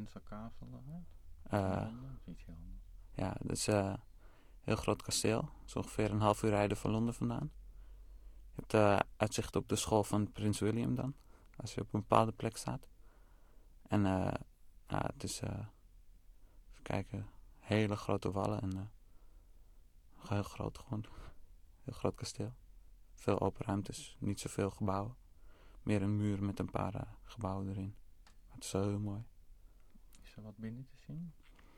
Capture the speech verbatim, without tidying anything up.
Kavelen, hè? Uh, Iets heel anders. Ja, dat is uh, een heel groot kasteel. Dat is ongeveer een half uur rijden van Londen vandaan. Je hebt uh, uitzicht op de school van Prins William dan. Als je op een bepaalde plek staat. En uh, uh, het is, uh, even kijken, hele grote wallen. En uh, heel groot gewoon. Heel groot kasteel. Veel open ruimtes, niet zoveel gebouwen. Meer een muur met een paar uh, gebouwen erin. Maar het is wel heel mooi. Is er wat binnen te zien?